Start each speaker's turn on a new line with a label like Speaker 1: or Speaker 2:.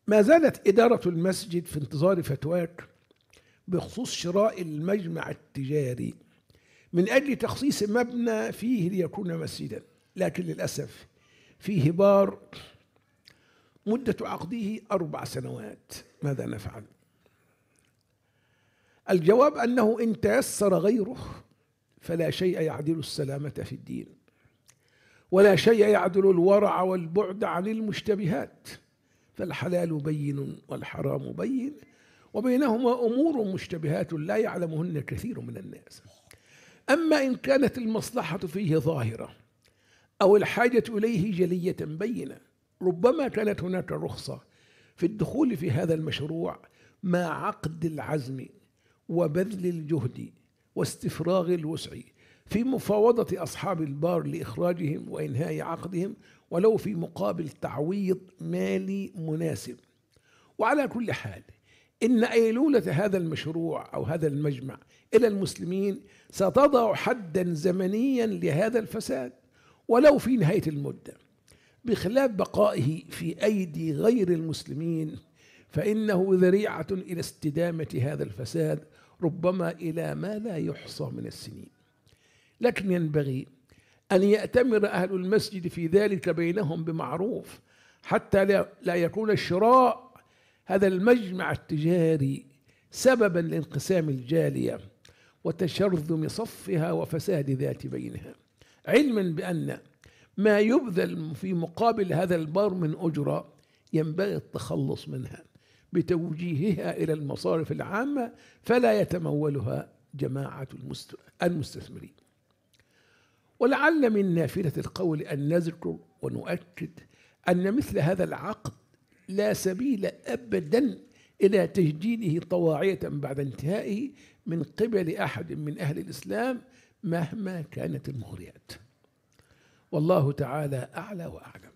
Speaker 1: ما زالت إدارة المسجد في انتظار فتواك بخصوص شراء المجمع التجاري من أجل تخصيص مبنى فيه ليكون مسجدا، لكن للأسف فيه بار مدة عقده 4 سنوات. ماذا نفعل؟ الجواب أنه إن تيسر غيره فلا شيء يعدل السلامة في الدين، ولا شيء يعدل الورع والبعد عن المشتبهات، فالحلال بين والحرام بين، وبينهما أمور مشتبهات لا يعلمهن كثير من الناس. أما إن كانت المصلحة فيه ظاهرة أو الحاجة إليه جلية بينة، ربما كانت هناك رخصة في الدخول في هذا المشروع مع عقد العزم وبذل الجهد واستفراغ الوسع في مفاوضة أصحاب البار لإخراجهم وإنهاء عقدهم، ولو في مقابل تعويض مالي مناسب. وعلى كل حال إن أيلولة هذا المشروع أو هذا المجمع إلى المسلمين ستضع حدا زمنيا لهذا الفساد ولو في نهاية المدة، بخلاف بقائه في أيدي غير المسلمين فإنه ذريعة إلى استدامة هذا الفساد، ربما إلى ما لا يحصى من السنين. لكن ينبغي أن يأتمر أهل المسجد في ذلك بينهم بمعروف، حتى لا يكون الشراء هذا المجمع التجاري سببا لانقسام الجالية وتشرذم صفها وفساد ذات بينها، علما بأن ما يبذل في مقابل هذا البار من أجرة ينبغي التخلص منها بتوجيهها إلى المصارف العامة فلا يتمولها جماعة المستثمرين. ولعل من نافلة القول أن نذكر ونؤكد أن مثل هذا العقد لا سبيل أبدا إلى تجديده طواعية بعد انتهائه من قبل أحد من أهل الإسلام مهما كانت المغريات. والله تعالى أعلى وأعلم.